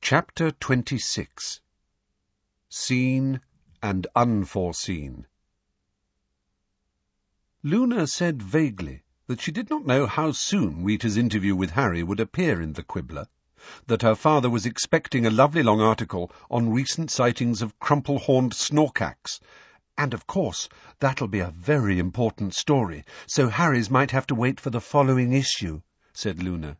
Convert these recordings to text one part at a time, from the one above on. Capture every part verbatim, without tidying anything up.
Chapter twenty-six. Seen and Unforeseen. Luna said vaguely that she did not know how soon Rita's interview with Harry would appear in the Quibbler, that her father was expecting a lovely long article on recent sightings of crumple-horned snorkax, and of course that'll be a very important story, so Harry's might have to wait for the following issue, said Luna.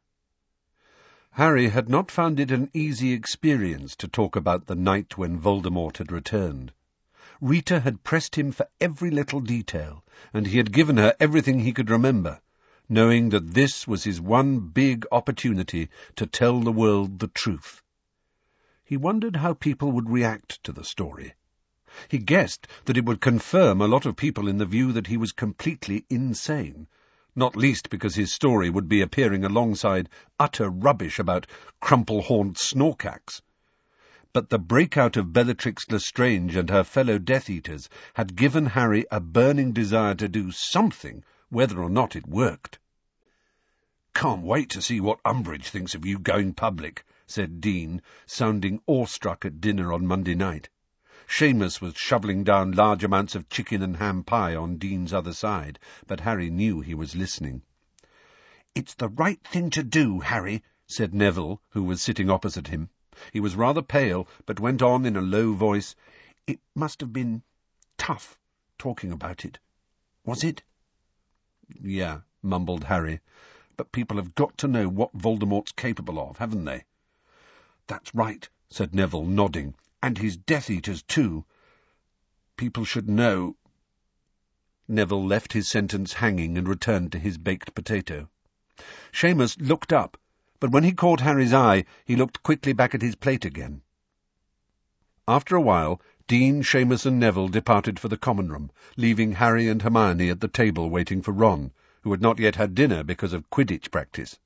Harry had not found it an easy experience to talk about the night when Voldemort had returned. Rita had pressed him for every little detail, and he had given her everything he could remember, knowing that this was his one big opportunity to tell the world the truth. He wondered how people would react to the story. He guessed that it would confirm a lot of people in the view that he was completely insane, not least because his story would be appearing alongside utter rubbish about crumple-horned snorkax. But the breakout of Bellatrix Lestrange and her fellow Death Eaters had given Harry a burning desire to do something, whether or not it worked. "Can't wait to see what Umbridge thinks of you going public," said Dean, sounding awestruck at dinner on Monday night. Seamus was shoveling down large amounts of chicken and ham pie on Dean's other side, but Harry knew he was listening. "It's the right thing to do, Harry," said Neville, who was sitting opposite him. He was rather pale, but went on in a low voice. "It must have been tough, talking about it. Was it?" "Yeah," mumbled Harry. "But people have got to know what Voldemort's capable of, haven't they?" "That's right," said Neville, nodding. "And his Death Eaters, too. People should know—" Neville left his sentence hanging and returned to his baked potato. Seamus looked up, but when he caught Harry's eye, he looked quickly back at his plate again. After a while, Dean, Seamus and Neville departed for the common room, leaving Harry and Hermione at the table waiting for Ron, who had not yet had dinner because of Quidditch practice.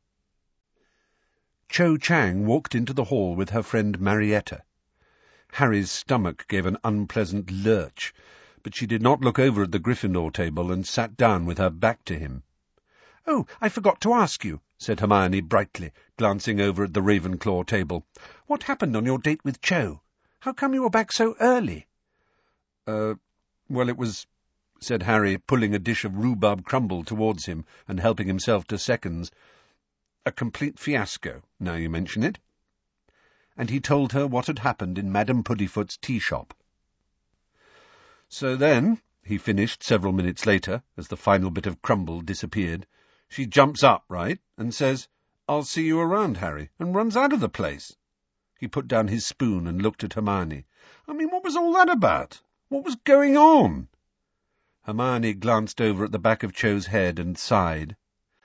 Cho Chang walked into the hall with her friend Marietta. Harry's stomach gave an unpleasant lurch, but she did not look over at the Gryffindor table and sat down with her back to him. "Oh, I forgot to ask you," said Hermione brightly, glancing over at the Ravenclaw table. "What happened on your date with Cho? How come you were back so early?" Uh, well, it was," said Harry, pulling a dish of rhubarb crumble towards him and helping himself to seconds, "a complete fiasco, now you mention it." And he told her what had happened in Madame Puddifoot's tea-shop. "So then," he finished several minutes later, as the final bit of crumble disappeared, "she jumps up, right, and says, 'I'll see you around, Harry,' and runs out of the place." He put down his spoon and looked at Hermione. "I mean, what was all that about? What was going on?" Hermione glanced over at the back of Cho's head and sighed.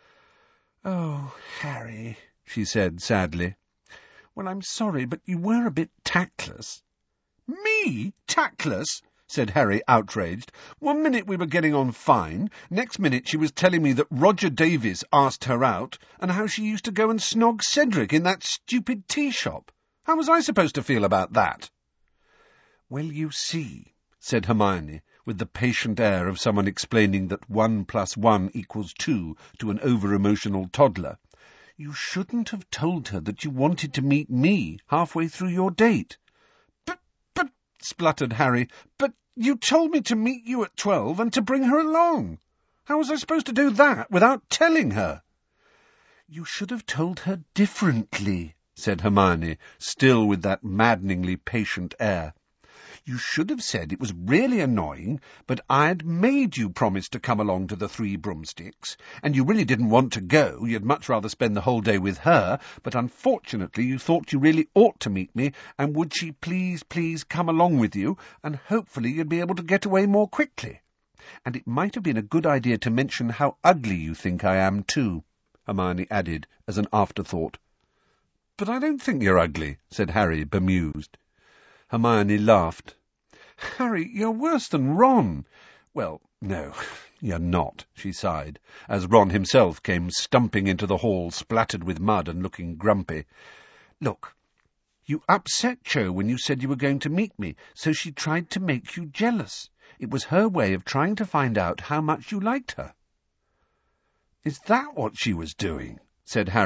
"Oh, Harry," she said sadly. "Well, I'm sorry, but you were a bit tactless." "Me? Tactless?" said Harry, outraged. "One minute we were getting on fine, next minute she was telling me that Roger Davies asked her out, and how she used to go and snog Cedric in that stupid tea-shop. How was I supposed to feel about that?" "Well, you see," said Hermione, with the patient air of someone explaining that one plus one equals two to an over-emotional toddler, "you shouldn't have told her that you wanted to meet me halfway through your date." But, but, spluttered Harry, "but you told me to meet you at twelve and to bring her along. How was I supposed to do that without telling her?" "You should have told her differently," said Hermione, still with that maddeningly patient air. "You should have said it was really annoying, but I'd made you promise to come along to the Three Broomsticks, and you really didn't want to go, you'd much rather spend the whole day with her, but unfortunately you thought you really ought to meet me, and would she please, please come along with you, and hopefully you'd be able to get away more quickly. And it might have been a good idea to mention how ugly you think I am, too," Hermione added as an afterthought. "But I don't think you're ugly," said Harry, bemused. Hermione laughed. "Harry, you're worse than Ron." "Well, no, you're not," she sighed, as Ron himself came stumping into the hall, splattered with mud and looking grumpy. "Look, you upset Cho when you said you were going to meet me, so she tried to make you jealous. It was her way of trying to find out how much you liked her." "Is that what she was doing?" said Harry,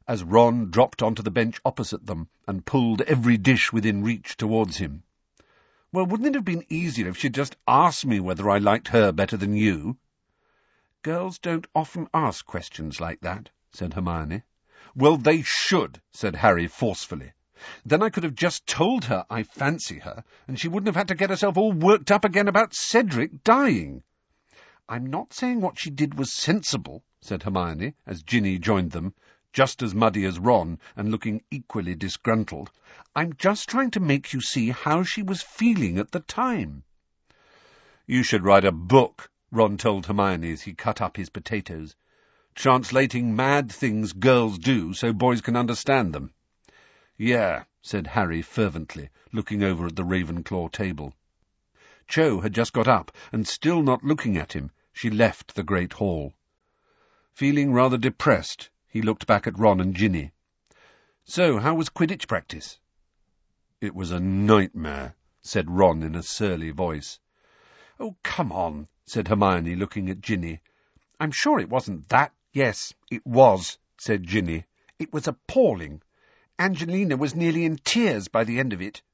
as Ron dropped onto the bench opposite them and pulled every dish within reach towards him. "Well, wouldn't it have been easier if she'd just asked me whether I liked her better than you?" "Girls don't often ask questions like that," said Hermione. "Well, they should," said Harry forcefully. "Then I could have just told her I fancy her, and she wouldn't have had to get herself all worked up again about Cedric dying." "I'm not saying what she did was sensible," said Hermione, as Ginny joined them, just as muddy as Ron and looking equally disgruntled. "I'm just trying to make you see how she was feeling at the time." "You should write a book," Ron told Hermione as he cut up his potatoes, "translating mad things girls do so boys can understand them." "Yeah," said Harry fervently, looking over at the Ravenclaw table. Cho had just got up, and still not looking at him, she left the great hall. Feeling rather depressed, he looked back at Ron and Ginny. "So, how was Quidditch practice?" "It was a nightmare," said Ron in a surly voice. "Oh, come on," said Hermione, looking at Ginny. "I'm sure it wasn't that—" "Yes, it was," said Ginny. "It was appalling. Angelina was nearly in tears by the end of it."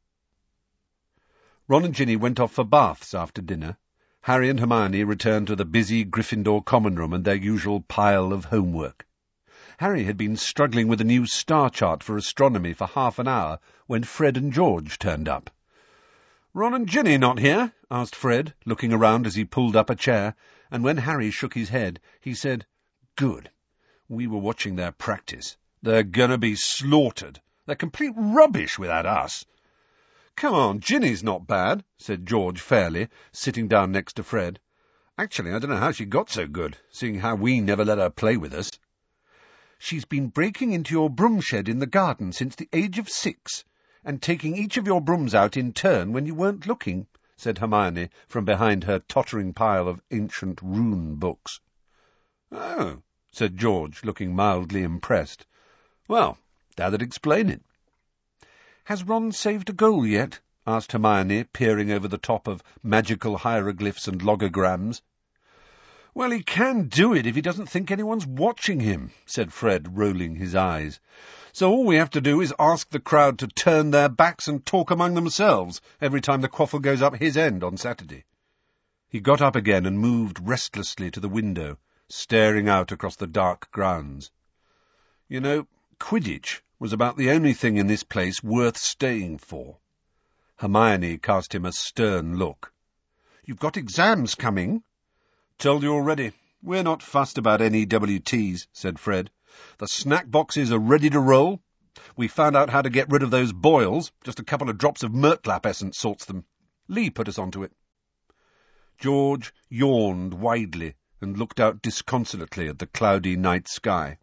Ron and Ginny went off for baths after dinner. Harry and Hermione returned to the busy Gryffindor common room and their usual pile of homework. Harry had been struggling with a new star chart for astronomy for half an hour when Fred and George turned up. "Ron and Ginny not here?" asked Fred, looking around as he pulled up a chair, and when Harry shook his head, he said, "Good. We were watching their practice. They're gonna be slaughtered. They're complete rubbish without us." "Come on, Ginny's not bad," said George fairly, sitting down next to Fred. "Actually, I don't know how she got so good, seeing how we never let her play with us." "She's been breaking into your broom shed in the garden since the age of six, and taking each of your brooms out in turn when you weren't looking," said Hermione from behind her tottering pile of ancient rune books. "Oh," said George, looking mildly impressed. "Well, that'd explain it." "Has Ron saved a goal yet?" asked Hermione, peering over the top of magical hieroglyphs and logograms. "Well, he can do it if he doesn't think anyone's watching him," said Fred, rolling his eyes. "So all we have to do is ask the crowd to turn their backs and talk among themselves every time the quaffle goes up his end on Saturday." He got up again and moved restlessly to the window, staring out across the dark grounds. "You know, Quidditch was about the only thing in this place worth staying for." Hermione cast him a stern look. "You've got exams coming." "Told you already. We're not fussed about N E W Ts, said Fred. "The snack boxes are ready to roll. We found out how to get rid of those boils. Just a couple of drops of Murtlap essence sorts them. Lee put us onto it." George yawned widely and looked out disconsolately at the cloudy night sky.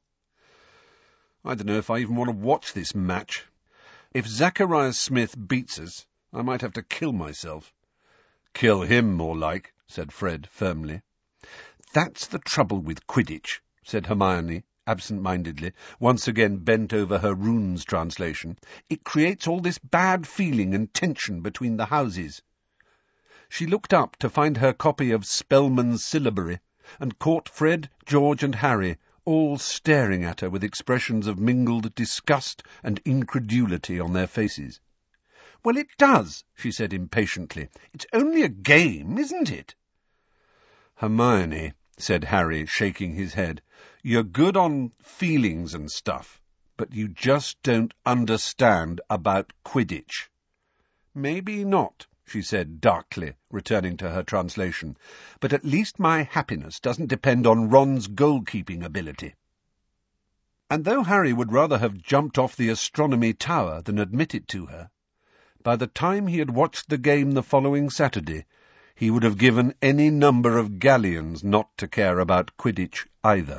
"I don't know if I even want to watch this match. If Zachariah Smith beats us, I might have to kill myself." "Kill him, more like," said Fred firmly. "That's the trouble with Quidditch," said Hermione absent-mindedly, once again bent over her runes translation. "It creates all this bad feeling and tension between the houses." She looked up to find her copy of Spellman's Syllabary, and caught Fred, George, and Harry all staring at her with expressions of mingled disgust and incredulity on their faces. "Well, it does," she said impatiently. "It's only a game, isn't it?" "Hermione," said Harry, shaking his head, "you're good on feelings and stuff, but you just don't understand about Quidditch." "Maybe not," she said darkly, returning to her translation, "but at least my happiness doesn't depend on Ron's goalkeeping ability." And though Harry would rather have jumped off the astronomy tower than admit it to her, by the time he had watched the game the following Saturday, he would have given any number of galleons not to care about Quidditch either.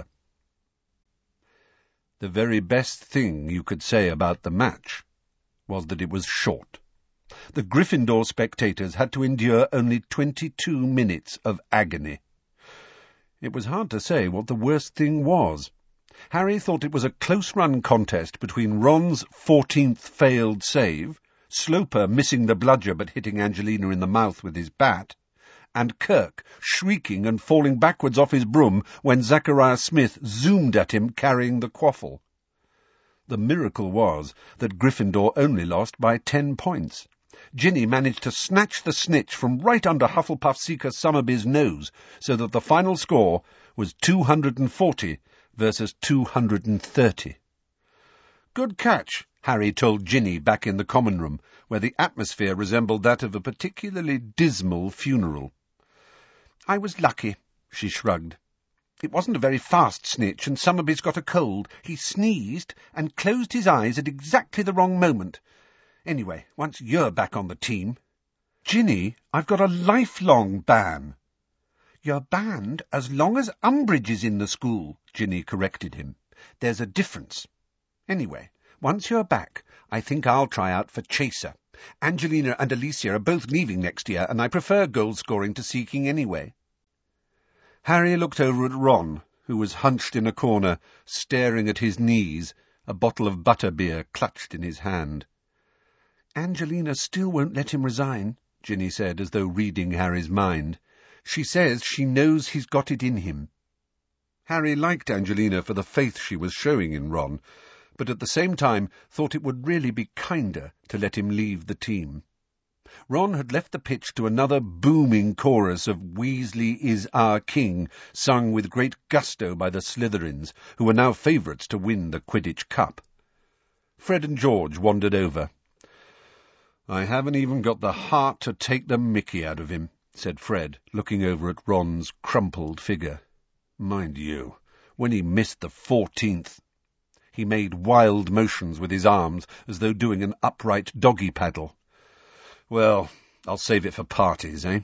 The very best thing you could say about the match was that it was short. The Gryffindor spectators had to endure only twenty-two minutes of agony. It was hard to say what the worst thing was. Harry thought it was a close-run contest between Ron's fourteenth failed save, Sloper missing the bludger but hitting Angelina in the mouth with his bat, and Kirk shrieking and falling backwards off his broom when Zachariah Smith zoomed at him carrying the quaffle. The miracle was that Gryffindor only lost by ten points. Ginny managed to snatch the snitch from right under Hufflepuff Seeker Somerby's nose, so that the final score was two hundred and forty versus two hundred and thirty. "Good catch," Harry told Ginny back in the common room, where the atmosphere resembled that of a particularly dismal funeral. "I was lucky," she shrugged. "It wasn't a very fast snitch, and Somerby's got a cold. He sneezed and closed his eyes at exactly the wrong moment. Anyway, once you're back on the team—" "Ginny, I've got a lifelong ban." "You're banned as long as Umbridge is in the school," Ginny corrected him. "There's a difference. Anyway, once you're back, I think I'll try out for Chaser. Angelina and Alicia are both leaving next year, and I prefer goal-scoring to seeking anyway." Harry looked over at Ron, who was hunched in a corner, staring at his knees, a bottle of butterbeer clutched in his hand. "Angelina still won't let him resign," Ginny said, as though reading Harry's mind. "She says she knows he's got it in him." Harry liked Angelina for the faith she was showing in Ron, but at the same time thought it would really be kinder to let him leave the team. Ron had left the pitch to another booming chorus of "Weasley is our king," sung with great gusto by the Slytherins, who were now favourites to win the Quidditch Cup. Fred and George wandered over. "I haven't even got the heart to take the mickey out of him," said Fred, looking over at Ron's crumpled figure. "Mind you, when he missed the fourteenth—" He made wild motions with his arms, as though doing an upright doggy paddle. "Well, I'll save it for parties, eh?"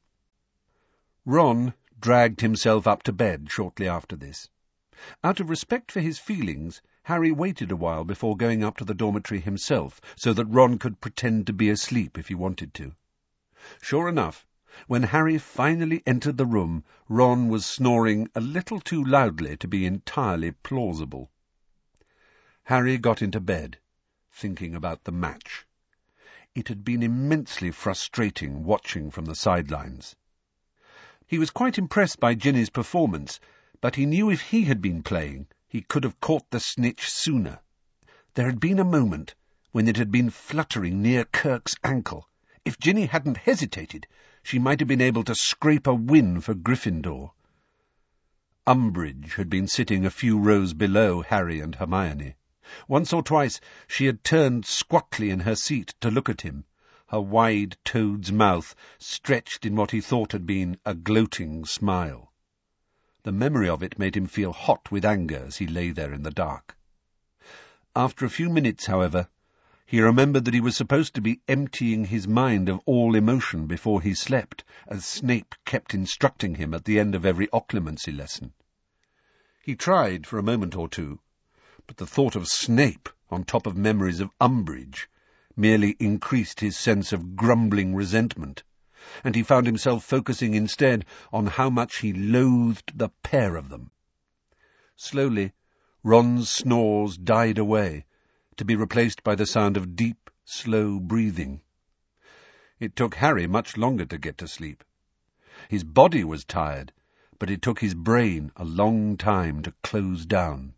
Ron dragged himself up to bed shortly after this. Out of respect for his feelings, Harry waited a while before going up to the dormitory himself, so that Ron could pretend to be asleep if he wanted to. Sure enough, when Harry finally entered the room, Ron was snoring a little too loudly to be entirely plausible. Harry got into bed, thinking about the match. It had been immensely frustrating watching from the sidelines. He was quite impressed by Ginny's performance, but he knew if he had been playing, he could have caught the snitch sooner. There had been a moment when it had been fluttering near Kirk's ankle. If Ginny hadn't hesitated, she might have been able to scrape a win for Gryffindor. Umbridge had been sitting a few rows below Harry and Hermione. Once or twice she had turned squatly in her seat to look at him, her wide toad's mouth stretched in what he thought had been a gloating smile. The memory of it made him feel hot with anger as he lay there in the dark. After a few minutes, however, he remembered that he was supposed to be emptying his mind of all emotion before he slept, as Snape kept instructing him at the end of every occlumency lesson. He tried for a moment or two, but the thought of Snape on top of memories of Umbridge merely increased his sense of grumbling resentment, and he found himself focusing instead on how much he loathed the pair of them. Slowly, Ron's snores died away, to be replaced by the sound of deep, slow breathing. It took Harry much longer to get to sleep. His body was tired, but it took his brain a long time to close down.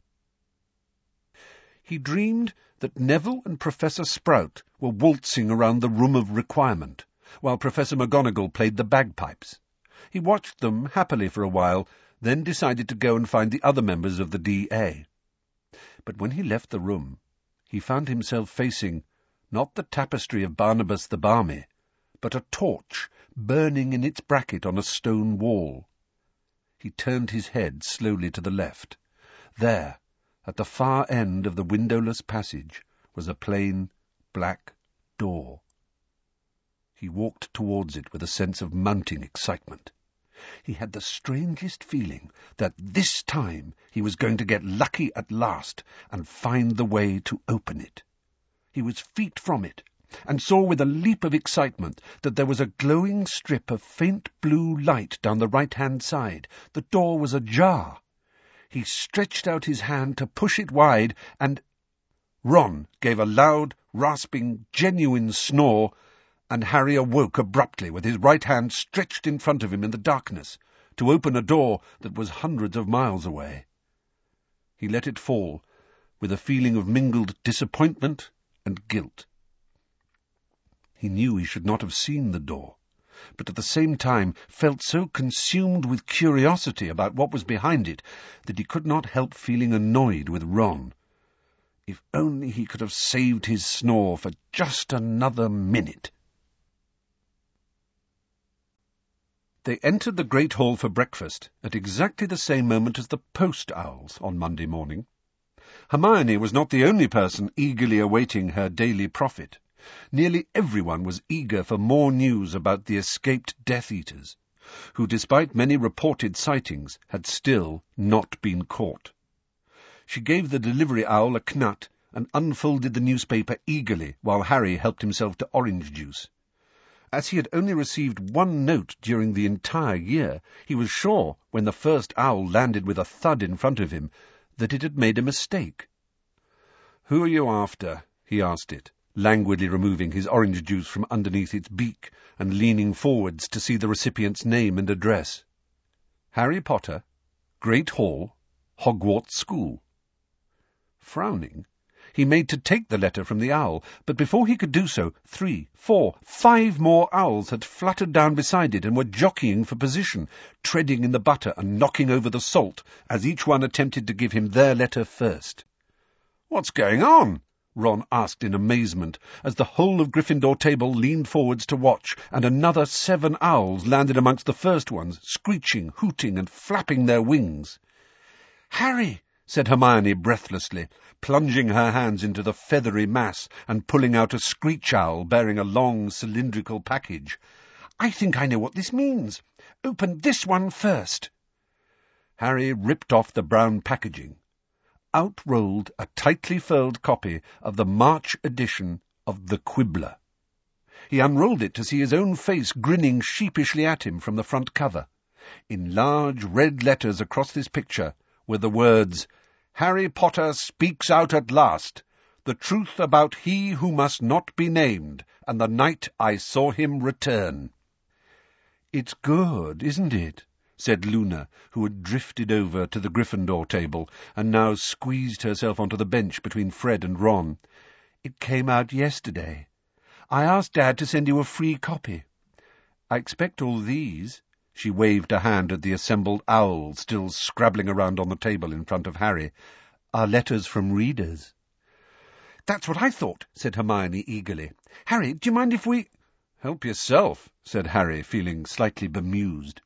He dreamed that Neville and Professor Sprout were waltzing around the Room of Requirement, while Professor McGonagall played the bagpipes. He watched them happily for a while, then decided to go and find the other members of the D A. But when he left the room, he found himself facing not the tapestry of Barnabas the Barmy, but a torch burning in its bracket on a stone wall. He turned his head slowly to the left. There, at the far end of the windowless passage, was a plain, black door. He walked towards it with a sense of mounting excitement. He had the strangest feeling that this time he was going to get lucky at last and find the way to open it. He was feet from it, and saw with a leap of excitement that there was a glowing strip of faint blue light down the right-hand side. The door was ajar. He stretched out his hand to push it wide, and Ron gave a loud, rasping, genuine snore, and Harry awoke abruptly with his right hand stretched in front of him in the darkness, to open a door that was hundreds of miles away. He let it fall, with a feeling of mingled disappointment and guilt. He knew he should not have seen the door, but at the same time felt so consumed with curiosity about what was behind it that he could not help feeling annoyed with Ron. If only he could have saved his snore for just another minute. They entered the great hall for breakfast at exactly the same moment as the post owls on Monday morning. Hermione was not the only person eagerly awaiting her daily prophet. Nearly everyone was eager for more news about the escaped Death Eaters, who, despite many reported sightings, had still not been caught. She gave the delivery owl a knut and unfolded the newspaper eagerly while Harry helped himself to orange juice. As he had only received one note during the entire year, he was sure, when the first owl landed with a thud in front of him, that it had made a mistake. "Who are you after?" he asked it, languidly removing his orange juice from underneath its beak and leaning forwards to see the recipient's name and address. "Harry Potter, Great Hall, Hogwarts School." Frowning, he made to take the letter from the owl, but before he could do so, three, four, five more owls had fluttered down beside it and were jockeying for position, treading in the butter and knocking over the salt, as each one attempted to give him their letter first. "What's going on?" Ron asked in amazement, as the whole of Gryffindor table leaned forwards to watch, and another seven owls landed amongst the first ones, screeching, hooting, and flapping their wings. "Harry!" said Hermione breathlessly, plunging her hands into the feathery mass and pulling out a screech owl bearing a long cylindrical package. "I think I know what this means. Open this one first." Harry ripped off the brown packaging. Out rolled a tightly furled copy of the March edition of The Quibbler. He unrolled it to see his own face grinning sheepishly at him from the front cover. In large red letters across this picture were the words, "Harry Potter speaks out at last. The truth about he who must not be named, and the night I saw him return." "It's good, isn't it?" said Luna, who had drifted over to the Gryffindor table and now squeezed herself onto the bench between Fred and Ron. "It came out yesterday. I asked Dad to send you a free copy. I expect all these," she waved a hand at the assembled owls still scrabbling around on the table in front of Harry, "are letters from readers." "That's what I thought," said Hermione eagerly. "Harry, do you mind if we—" "Help yourself," said Harry, feeling slightly bemused.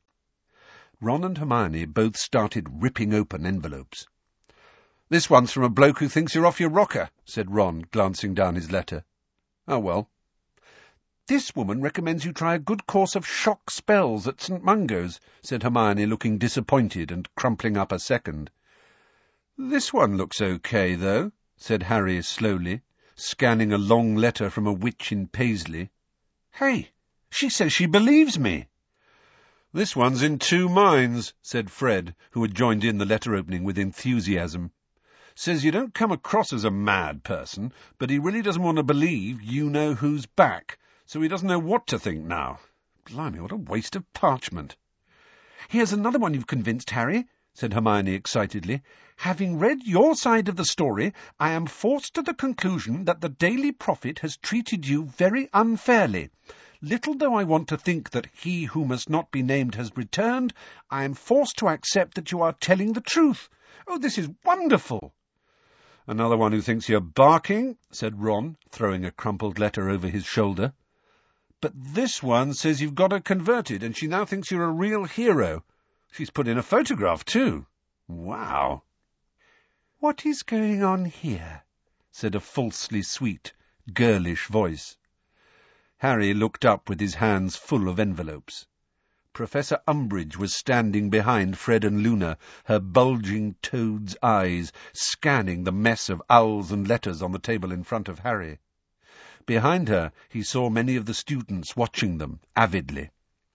Ron and Hermione both started ripping open envelopes. "This one's from a bloke who thinks you're off your rocker," said Ron, glancing down his letter. "Oh, well." "This woman recommends you try a good course of shock spells at St Mungo's," said Hermione, looking disappointed and crumpling up a second. "This one looks okay, though," said Harry slowly, scanning a long letter from a witch in Paisley. "Hey, she says she believes me." "This one's in two minds," said Fred, who had joined in the letter-opening with enthusiasm. "Says you don't come across as a mad person, but he really doesn't want to believe you know who's back, so he doesn't know what to think now. Blimey, what a waste of parchment." "Here's another one you've convinced, Harry," said Hermione excitedly. "Having read your side of the story, I am forced to the conclusion that the Daily Prophet has treated you very unfairly. Little though I want to think that he who must not be named has returned, I am forced to accept that you are telling the truth. Oh, this is wonderful!" "Another one who thinks you're barking," said Ron, throwing a crumpled letter over his shoulder. "But this one says you've got her converted, and she now thinks you're a real hero. She's put in a photograph, too. Wow." "What is going on here?" said a falsely sweet, girlish voice. Harry looked up with his hands full of envelopes. Professor Umbridge was standing behind Fred and Luna, her bulging toad's eyes scanning the mess of owls and letters on the table in front of Harry. Behind her he saw many of the students watching them avidly.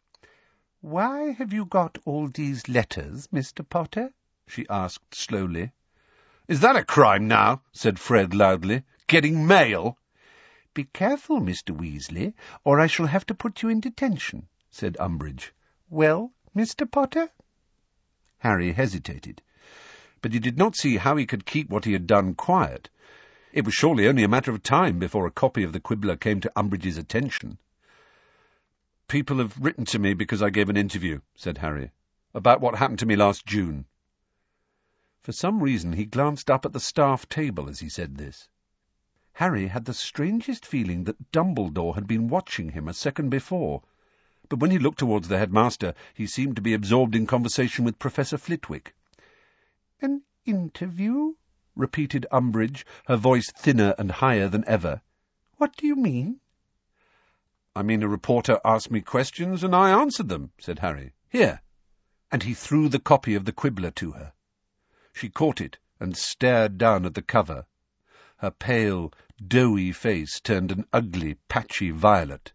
"Why have you got all these letters, Mister Potter?" she asked slowly. "Is that a crime now?" said Fred loudly. "Getting mail?" "Be careful, Mister Weasley, or I shall have to put you in detention," said Umbridge. "Well, Mister Potter?" Harry hesitated. but he did not see how he could keep what he had done quiet. It was surely only a matter of time before a copy of the Quibbler came to Umbridge's attention. "People have written to me because I gave an interview," said Harry, "about what happened to me last June." For some reason he glanced up at the staff table as he said this. Harry had the strangest feeling that Dumbledore had been watching him a second before, but when he looked towards the headmaster he seemed to be absorbed in conversation with Professor Flitwick. "An interview?" repeated Umbridge, her voice thinner and higher than ever. "What do you mean?" "I mean a reporter asked me questions and I answered them," said Harry. "Here." And he threw the copy of the Quibbler to her. She caught it and stared down at the cover. Her pale, doughy face turned an ugly, patchy violet.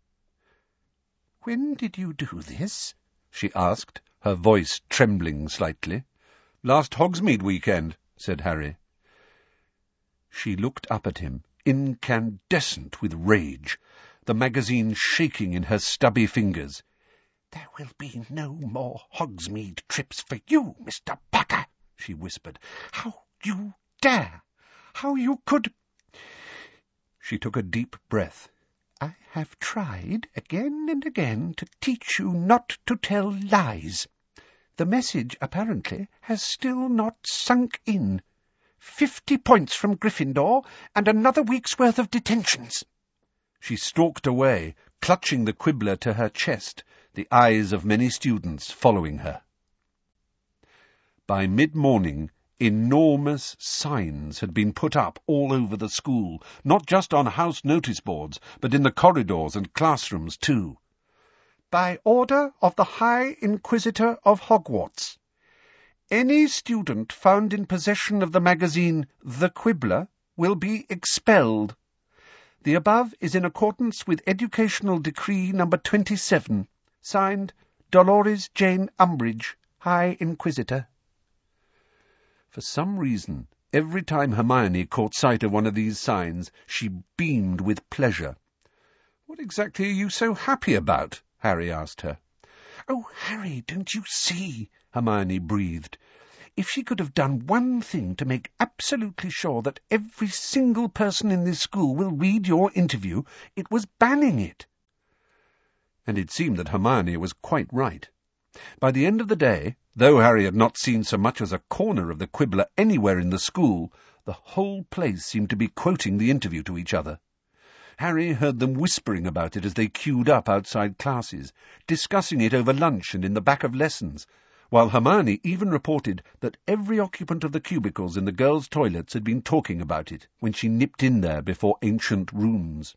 "When did you do this?" she asked, her voice trembling slightly. "Last Hogsmeade weekend," said Harry. She looked up at him, incandescent with rage, the magazine shaking in her stubby fingers. "There will be no more Hogsmeade trips for you, Mister Potter," she whispered. "How you dare! How you could—" She took a deep breath. "I have tried again and again to teach you not to tell lies. The message, apparently, has still not sunk in. Fifty points from Gryffindor, and another week's worth of detentions." She stalked away, clutching the Quibbler to her chest, the eyes of many students following her. By mid-morning, enormous signs had been put up all over the school, not just on house notice boards, but in the corridors and classrooms too. "By order of the High Inquisitor of Hogwarts. Any student found in possession of the magazine The Quibbler will be expelled. The above is in accordance with Educational Decree number twenty-seven. Signed, Dolores Jane Umbridge, High Inquisitor." For some reason, every time Hermione caught sight of one of these signs, she beamed with pleasure. "What exactly are you so happy about?" Harry asked her. "Oh, Harry, don't you see?" Hermione breathed. "If she could have done one thing to make absolutely sure that every single person in this school will read your interview, it was banning it." And it seemed that Hermione was quite right. By the end of the day, though Harry had not seen so much as a corner of the Quibbler anywhere in the school, the whole place seemed to be quoting the interview to each other. Harry heard them whispering about it as they queued up outside classes, discussing it over lunch and in the back of lessons, while Hermione even reported that every occupant of the cubicles in the girls' toilets had been talking about it when she nipped in there before ancient runes.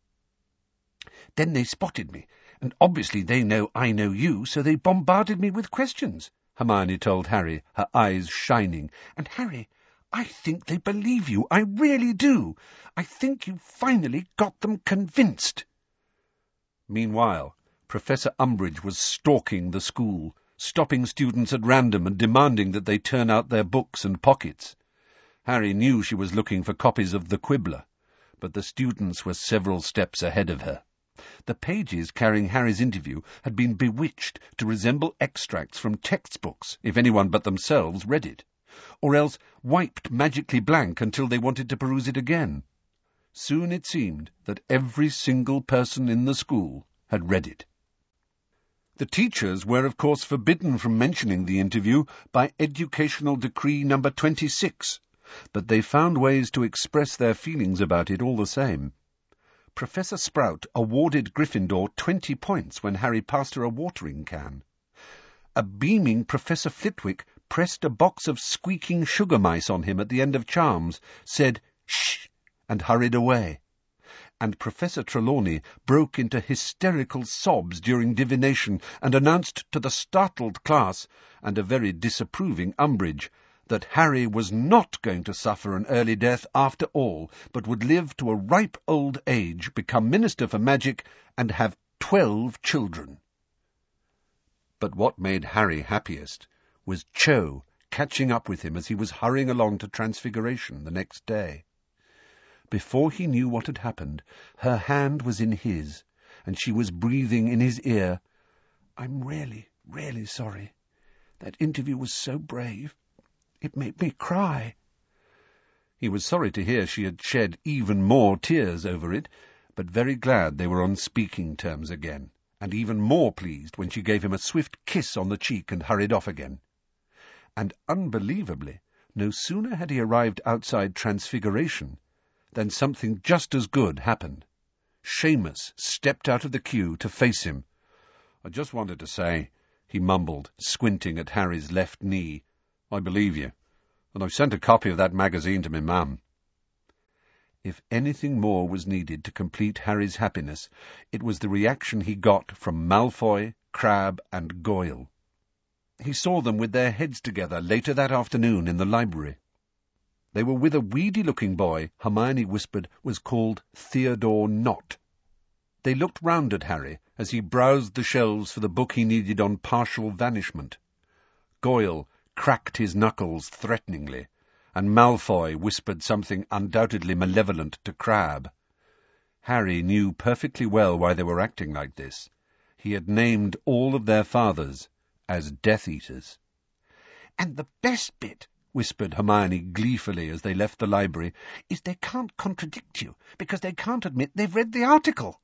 "Then they spotted me, and obviously they know I know you, so they bombarded me with questions," Hermione told Harry, her eyes shining. "And, Harry, I think they believe you. I really do. I think you finally got them convinced." Meanwhile, Professor Umbridge was stalking the school, stopping students at random and demanding that they turn out their books and pockets. Harry knew she was looking for copies of The Quibbler, but the students were several steps ahead of her. The pages carrying Harry's interview had been bewitched to resemble extracts from textbooks if anyone but themselves read it, or else wiped magically blank until they wanted to peruse it again. Soon it seemed that every single person in the school had read it. The teachers were, of course, forbidden from mentioning the interview by Educational Decree number twenty-six, but they found ways to express their feelings about it all the same. Professor Sprout awarded Gryffindor twenty points when Harry passed her a watering can. A beaming Professor Flitwick pressed a box of squeaking sugar mice on him at the end of charms, said "shh," and hurried away. And Professor Trelawney broke into hysterical sobs during divination and announced to the startled class, and a very disapproving Umbridge, that Harry was not going to suffer an early death after all, but would live to a ripe old age, become Minister for Magic, and have twelve children. But what made Harry happiest was Cho catching up with him as he was hurrying along to Transfiguration the next day. Before he knew what had happened, her hand was in his, and she was breathing in his ear, "I'm really, really sorry. That interview was so brave. It made me cry." He was sorry to hear she had shed even more tears over it, but very glad they were on speaking terms again, and even more pleased when she gave him a swift kiss on the cheek and hurried off again. And unbelievably, no sooner had he arrived outside Transfiguration than something just as good happened. Seamus stepped out of the queue to face him. "I just wanted to say," he mumbled, squinting at Harry's left knee, "I believe you, and I've sent a copy of that magazine to my mum." If anything more was needed to complete Harry's happiness, it was the reaction he got from Malfoy, Crabbe, and Goyle. He saw them with their heads together later that afternoon in the library. They were with a weedy-looking boy Hermione whispered was called Theodore Nott. They looked round at Harry as he browsed the shelves for the book he needed on partial vanishment. Goyle cracked his knuckles threateningly, and Malfoy whispered something undoubtedly malevolent to Crabbe. Harry knew perfectly well why they were acting like this. He had named all of their fathers as Death Eaters. "And the best bit," whispered Hermione gleefully as they left the library, "is they can't contradict you, because they can't admit they've read the article."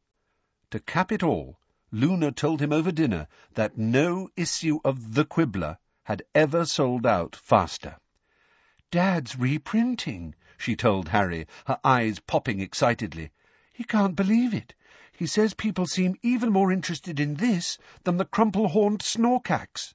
To cap it all, Luna told him over dinner that no issue of The Quibbler had ever sold out faster. "Dad's reprinting," she told Harry, her eyes popping excitedly. "He can't believe it. He says people seem even more interested in this than the crumple-horned Snorkax."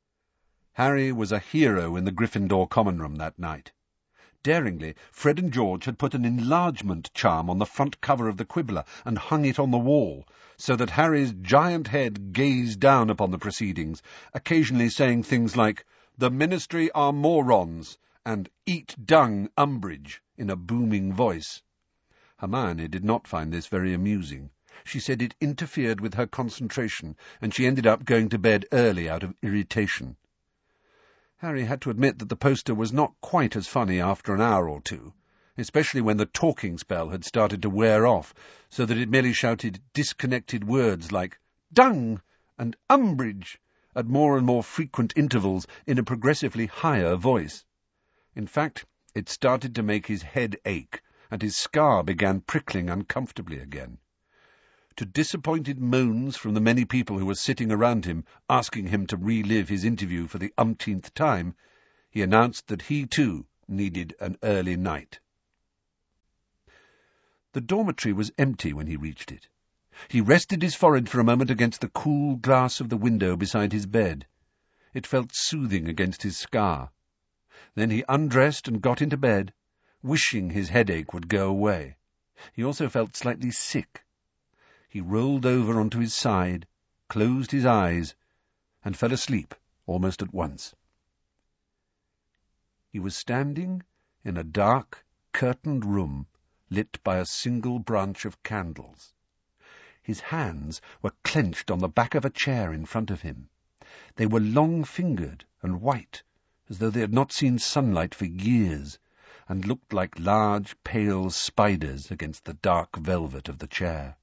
Harry was a hero in the Gryffindor common room that night. Daringly, Fred and George had put an enlargement charm on the front cover of the Quibbler and hung it on the wall, so that Harry's giant head gazed down upon the proceedings, occasionally saying things like, "The Ministry are morons," and "Eat dung, Umbridge," in a booming voice. Hermione did not find this very amusing. She said it interfered with her concentration, and she ended up going to bed early out of irritation. Harry had to admit that the poster was not quite as funny after an hour or two, especially when the talking spell had started to wear off, so that it merely shouted disconnected words like "dung" and "Umbridge" at more and more frequent intervals in a progressively higher voice. In fact, it started to make his head ache, and his scar began prickling uncomfortably again. To disappointed moans from the many people who were sitting around him, asking him to relive his interview for the umpteenth time, he announced that he, too, needed an early night. The dormitory was empty when he reached it. He rested his forehead for a moment against the cool glass of the window beside his bed. It felt soothing against his scar. Then he undressed and got into bed, wishing his headache would go away. He also felt slightly sick. He rolled over onto his side, closed his eyes, and fell asleep almost at once. He was standing in a dark, curtained room lit by a single branch of candles. His hands were clenched on the back of a chair in front of him. They were long-fingered and white, as though they had not seen sunlight for years, and looked like large, pale spiders against the dark velvet of the chair.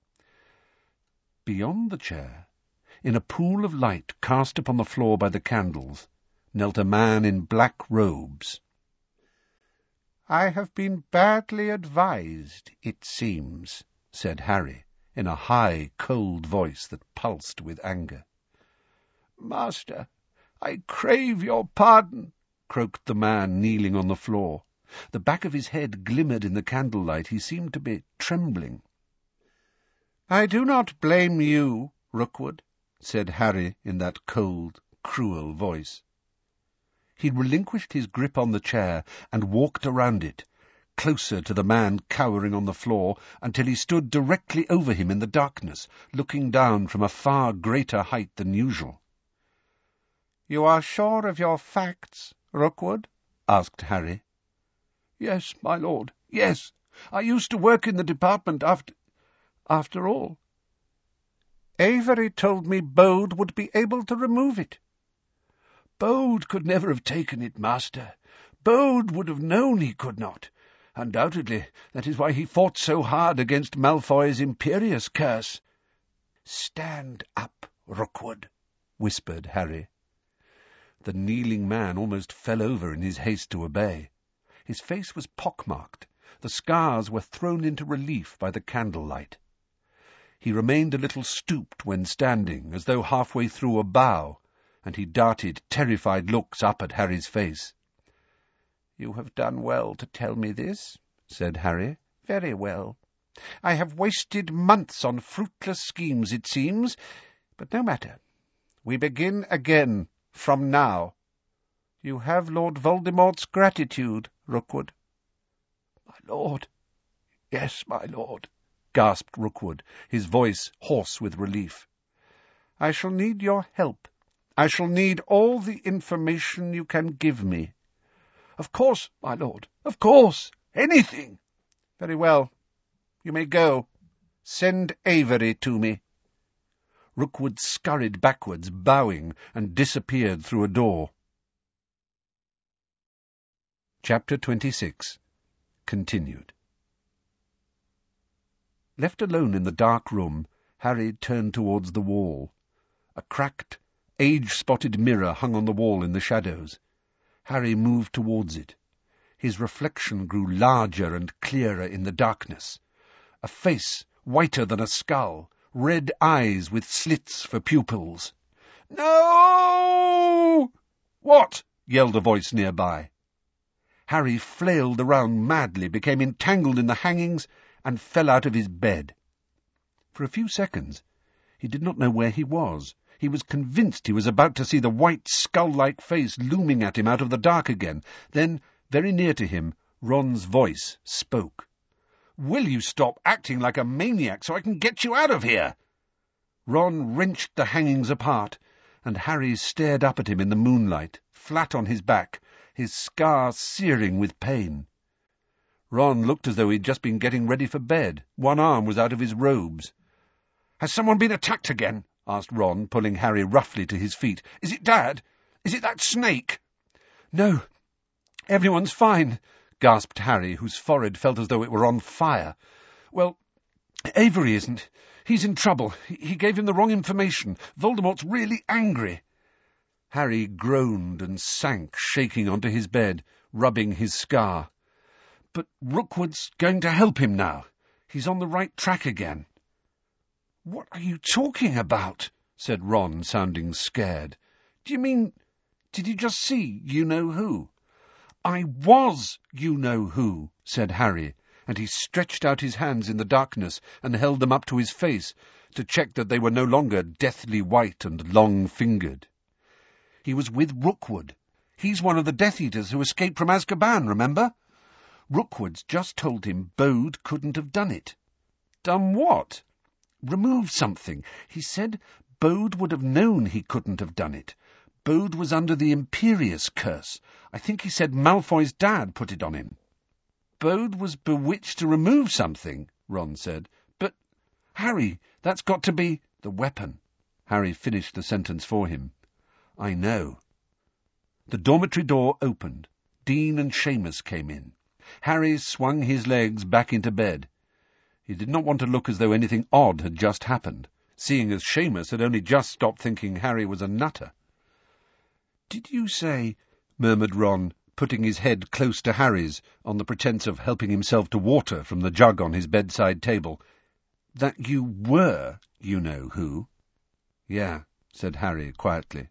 Beyond the chair, in a pool of light cast upon the floor by the candles, knelt a man in black robes. "I have been badly advised, it seems," said Harry, in a high, cold voice that pulsed with anger. "Master, I crave your pardon," croaked the man kneeling on the floor. The back of his head glimmered in the candlelight. He seemed to be trembling. "I do not blame you, Rookwood," said Harry in that cold, cruel voice. He relinquished his grip on the chair and walked around it, closer to the man cowering on the floor, until he stood directly over him in the darkness, looking down from a far greater height than usual. "You are sure of your facts, Rookwood?" asked Harry. "Yes, my lord, yes. I used to work in the department after... after all. Avery told me Bode would be able to remove it." "Bode could never have taken it, master. Bode would have known he could not. Undoubtedly, that is why he fought so hard against Malfoy's Imperious curse." "Stand up, Rookwood," whispered Harry. The kneeling man almost fell over in his haste to obey. His face was pockmarked. The scars were thrown into relief by the candlelight. He remained a little stooped when standing, as though halfway through a bow, and he darted terrified looks up at Harry's face. "You have done well to tell me this," said Harry. "Very well. I have wasted months on fruitless schemes, it seems, but no matter. We begin again, from now. You have Lord Voldemort's gratitude, Rookwood." "My lord, yes, my lord," gasped Rookwood, his voice hoarse with relief. "I shall need your help. I shall need all the information you can give me." "Of course, my lord, of course, anything." "Very well. You may go. Send Avery to me." Rookwood scurried backwards, bowing, and disappeared through a door. Chapter twenty-six. Continued. Left alone in the dark room, Harry turned towards the wall. A cracked, age-spotted mirror hung on the wall in the shadows. Harry moved towards it. His reflection grew larger and clearer in the darkness. A face whiter than a skull, red eyes with slits for pupils. "No!" "What?" yelled a voice nearby. Harry flailed around madly, became entangled in the hangings, and fell out of his bed. For a few seconds he did not know where he was. He was convinced he was about to see the white, skull-like face looming at him out of the dark again. Then, very near to him, Ron's voice spoke. "Will you stop acting like a maniac so I can get you out of here?" Ron wrenched the hangings apart, and Harry stared up at him in the moonlight, flat on his back, his scar searing with pain. Ron looked as though he'd just been getting ready for bed. One arm was out of his robes. "Has someone been attacked again?" asked Ron, pulling Harry roughly to his feet. "Is it Dad? Is it that snake?" "No, everyone's fine," gasped Harry, whose forehead felt as though it were on fire. "Well, Avery isn't. He's in trouble. He gave him the wrong information. Voldemort's really angry." Harry groaned and sank, shaking onto his bed, rubbing his scar. "But Rookwood's going to help him now. He's on the right track again." "What are you talking about?" said Ron, sounding scared. "Do you mean, did you just see you-know-who?" "I was you-know-who," said Harry, and he stretched out his hands in the darkness and held them up to his face to check that they were no longer deathly white and long-fingered. "He was with Rookwood. He's one of the Death Eaters who escaped from Azkaban, remember? Rookwood's just told him Bode couldn't have done it." "Done what?" "Remove something. He said Bode would have known he couldn't have done it. Bode was under the Imperius curse. I think he said Malfoy's dad put it on him." "Bode was bewitched to remove something," Ron said. "But, Harry, that's got to be—" "The weapon." Harry finished the sentence for him. "I know." The dormitory door opened. Dean and Seamus came in. Harry swung his legs back into bed. He did not want to look as though anything odd had just happened, seeing as Seamus had only just stopped thinking Harry was a nutter. "Did you say," murmured Ron, putting his head close to Harry's on the pretence of helping himself to water from the jug on his bedside table, "that you were you-know-who?" "Yeah," said Harry quietly.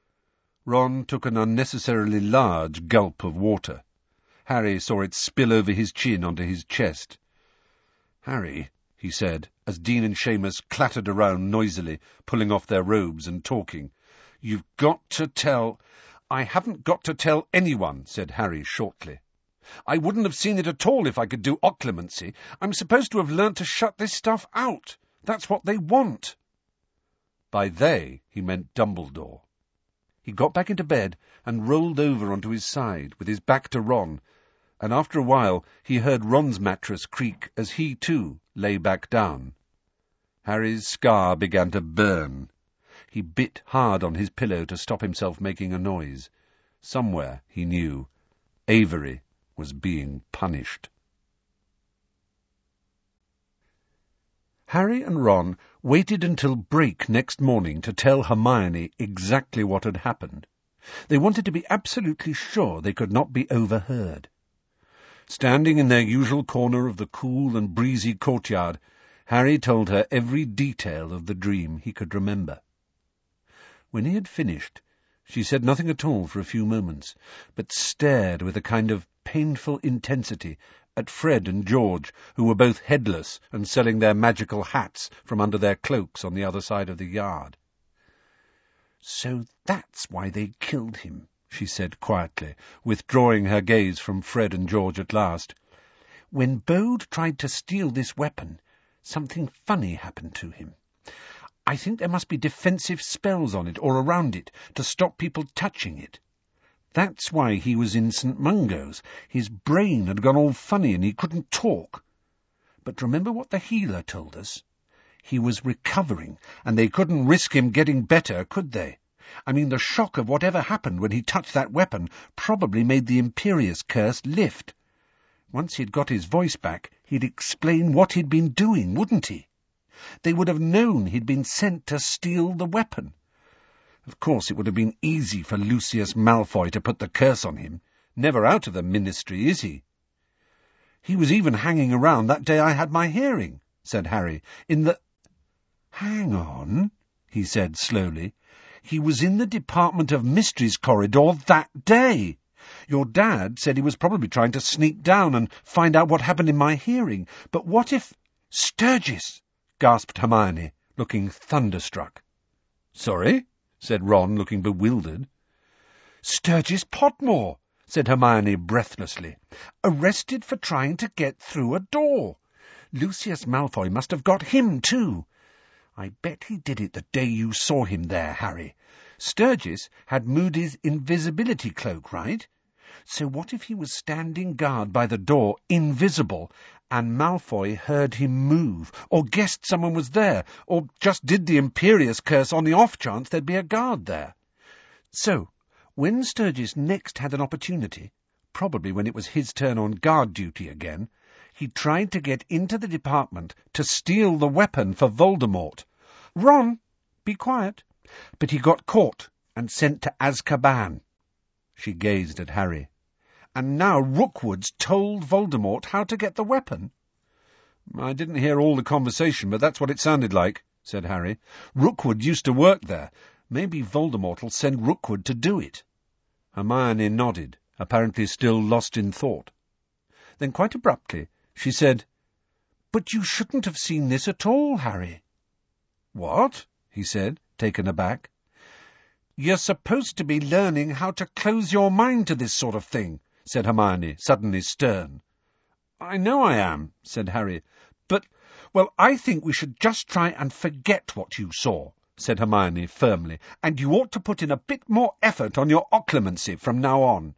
Ron took an unnecessarily large gulp of water. Harry saw it spill over his chin onto his chest. "Harry," he said, as Dean and Seamus clattered around noisily, pulling off their robes and talking, "you've got to tell—" "I haven't got to tell anyone," said Harry shortly. "I wouldn't have seen it at all if I could do occlumency. I'm supposed to have learnt to shut this stuff out. That's what they want." By they, he meant Dumbledore. He got back into bed and rolled over onto his side, with his back to Ron, and after a while he heard Ron's mattress creak as he, too, lay back down. Harry's scar began to burn. He bit hard on his pillow to stop himself making a noise. Somewhere, he knew, Avery was being punished. Harry and Ron waited until break next morning to tell Hermione exactly what had happened. They wanted to be absolutely sure they could not be overheard. Standing in their usual corner of the cool and breezy courtyard, Harry told her every detail of the dream he could remember. When he had finished, she said nothing at all for a few moments, but stared with a kind of painful intensity at Fred and George, who were both headless and selling their magical hats from under their cloaks on the other side of the yard. "So that's why they killed him," she said quietly, withdrawing her gaze from Fred and George at last. "When Bode tried to steal this weapon, something funny happened to him. I think there must be defensive spells on it or around it to stop people touching it. That's why he was in Saint Mungo's. His brain had gone all funny and he couldn't talk. But remember what the healer told us? He was recovering, and they couldn't risk him getting better, could they? I mean, the shock of whatever happened when he touched that weapon probably made the Imperious curse lift. Once he'd got his voice back, he'd explain what he'd been doing, wouldn't he? They would have known he'd been sent to steal the weapon. Of course, it would have been easy for Lucius Malfoy to put the curse on him. Never out of the Ministry, is he? He was even hanging around that day I had my hearing," said Harry, "in the—" "Hang on," he said slowly. "He was in the Department of Mysteries corridor that day. Your dad said he was probably trying to sneak down and find out what happened in my hearing. But what if—" "Sturgis!" gasped Hermione, looking thunderstruck. "Sorry?" said Ron, looking bewildered. "Sturgis Podmore," said Hermione breathlessly. "Arrested for trying to get through a door. Lucius Malfoy must have got him, too. I bet he did it the day you saw him there, Harry. Sturgis had Moody's invisibility cloak, right? So what if he was standing guard by the door, invisible, and Malfoy heard him move, or guessed someone was there, or just did the Imperious curse on the off-chance there'd be a guard there? So, when Sturgis next had an opportunity, probably when it was his turn on guard duty again, he tried to get into the department to steal the weapon for Voldemort. Ron, be quiet. But he got caught and sent to Azkaban." She gazed at Harry. "And now Rookwood's told Voldemort how to get the weapon." "I didn't hear all the conversation, but that's what it sounded like," said Harry. "Rookwood used to work there. Maybe Voldemort'll send Rookwood to do it." Hermione nodded, apparently still lost in thought. Then quite abruptly she said, "But you shouldn't have seen this at all, Harry." "What?" he said, taken aback. "You're supposed to be learning how to close your mind to this sort of thing," said Hermione, suddenly stern. "I know I am," said Harry. "But, well, I think we should just try and forget what you saw," said Hermione firmly, "and you ought to put in a bit more effort on your occlumency from now on."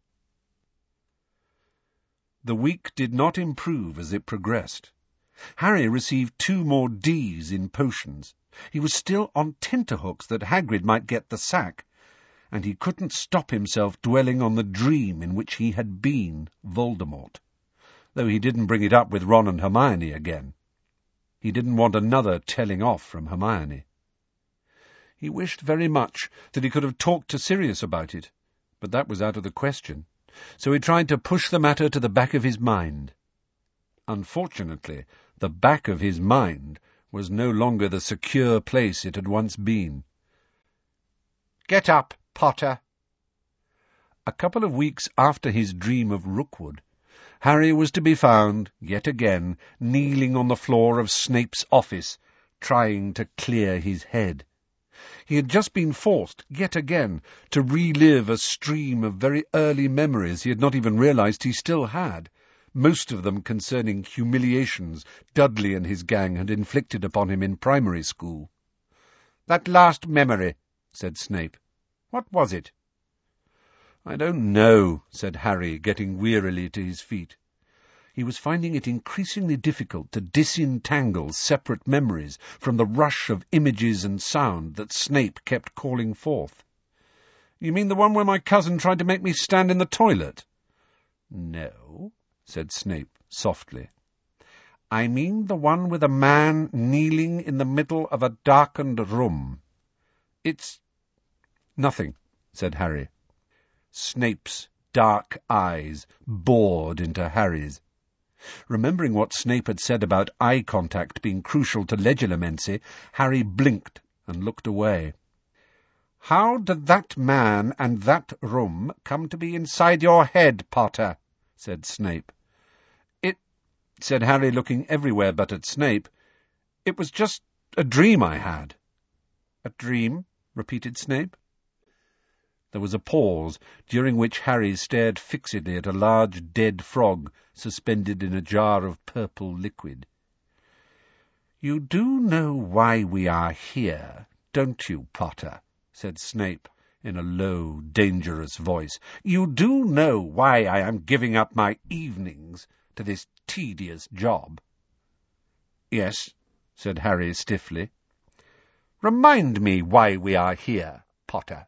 The week did not improve as it progressed. Harry received two more D's in potions. He was still on tenterhooks that Hagrid might get the sack, and he couldn't stop himself dwelling on the dream in which he had been Voldemort, though he didn't bring it up with Ron and Hermione again. He didn't want another telling off from Hermione. He wished very much that he could have talked to Sirius about it, but that was out of the question, so he tried to push the matter to the back of his mind. Unfortunately, the back of his mind was no longer the secure place it had once been. "Get up, Potter." A couple of weeks after his dream of Rookwood, Harry was to be found, yet again, kneeling on the floor of Snape's office, trying to clear his head. He had just been forced, yet again, to relive a stream of very early memories he had not even realized he still had, most of them concerning humiliations Dudley and his gang had inflicted upon him in primary school. "That last memory," said Snape. "What was it?" "I don't know," said Harry, getting wearily to his feet. He was finding it increasingly difficult to disentangle separate memories from the rush of images and sound that Snape kept calling forth. "You mean the one where my cousin tried to make me stand in the toilet?" "No," said Snape softly. "I mean the one with a man kneeling in the middle of a darkened room." "It's—" "Nothing," said Harry. Snape's dark eyes bored into Harry's. Remembering what Snape had said about eye contact being crucial to legilimency, Harry blinked and looked away. "How did that man and that room come to be inside your head, Potter?" said Snape. "It," said Harry, looking everywhere but at Snape, "it was just a dream I had." "A dream?" repeated Snape. There was a pause, during which Harry stared fixedly at a large dead frog suspended in a jar of purple liquid. "You do know why we are here, don't you, Potter?" said Snape in a low, dangerous voice. "You do know why I am giving up my evenings to this tedious job?" "Yes," said Harry stiffly. "Remind me why we are here, Potter."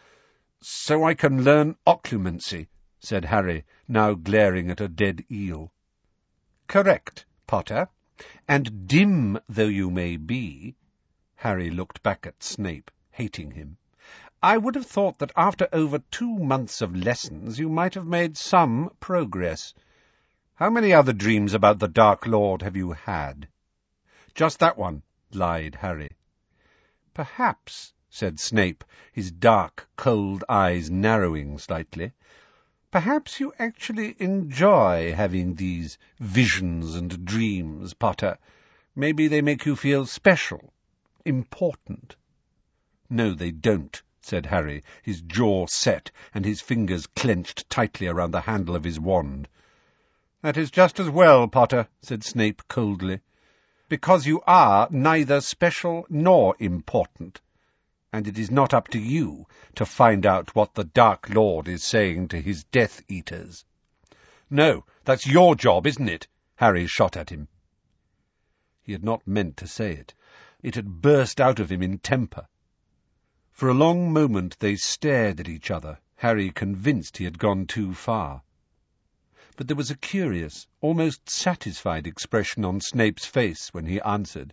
"So I can learn occlumency," said Harry, now glaring at a dead eel. "Correct, Potter. And dim though you may be," Harry looked back at Snape, hating him, "I would have thought that after over two months of lessons you might have made some progress. How many other dreams about the Dark Lord have you had?" "Just that one," lied Harry. "Perhaps," said Snape, his dark, cold eyes narrowing slightly, "perhaps you actually enjoy having these visions and dreams, Potter. Maybe they make you feel special, important." "No, they don't," said Harry, his jaw set and his fingers clenched tightly around the handle of his wand. "That is just as well, Potter," said Snape coldly, "because you are neither special nor important, and it is not up to you to find out what the Dark Lord is saying to his Death Eaters." "No, that's your job, isn't it?" Harry shot at him. He had not meant to say it. It had burst out of him in temper. For a long moment they stared at each other, Harry convinced he had gone too far. But there was a curious, almost satisfied expression on Snape's face when he answered.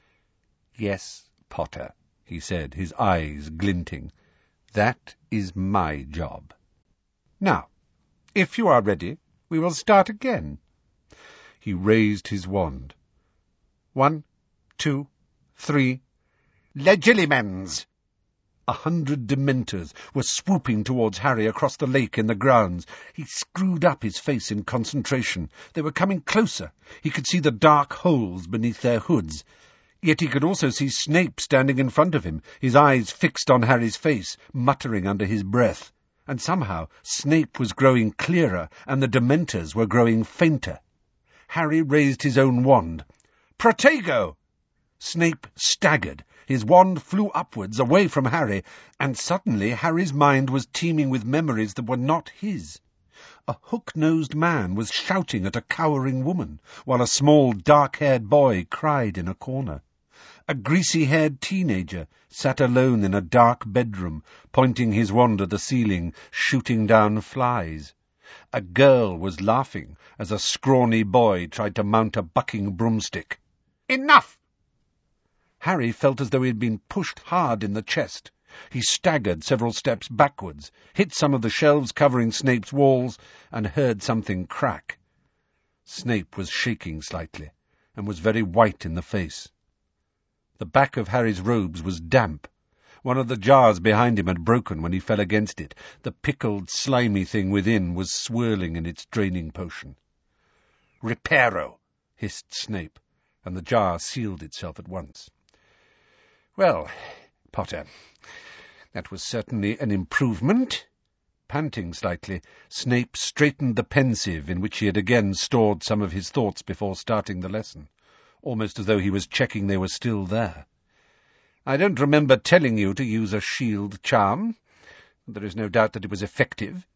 "Yes, Potter," he said, his eyes glinting. "That is my job. Now, if you are ready, we will start again." He raised his wand. "One, two, three. Legilimens!" A hundred Dementors were swooping towards Harry across the lake in the grounds. He screwed up his face in concentration. They were coming closer. He could see the dark holes beneath their hoods. Yet he could also see Snape standing in front of him, his eyes fixed on Harry's face, muttering under his breath. And somehow Snape was growing clearer, and the Dementors were growing fainter. Harry raised his own wand. "Protego!" Snape staggered. His wand flew upwards, away from Harry, and suddenly Harry's mind was teeming with memories that were not his. A hook-nosed man was shouting at a cowering woman, while a small, dark-haired boy cried in a corner. A greasy-haired teenager sat alone in a dark bedroom, pointing his wand at the ceiling, shooting down flies. A girl was laughing as a scrawny boy tried to mount a bucking broomstick. "Enough!" Harry felt as though he had been pushed hard in the chest. He staggered several steps backwards, hit some of the shelves covering Snape's walls, and heard something crack. Snape was shaking slightly, and was very white in the face. The back of Harry's robes was damp. One of the jars behind him had broken when he fell against it. The pickled, slimy thing within was swirling in its draining potion. "Reparo!" hissed Snape, and the jar sealed itself at once. "Well, Potter, that was certainly an improvement." Panting slightly, Snape straightened the pensieve in which he had again stored some of his thoughts before starting the lesson, almost as though he was checking they were still there. "I don't remember telling you to use a shield charm. There is no doubt that it was effective."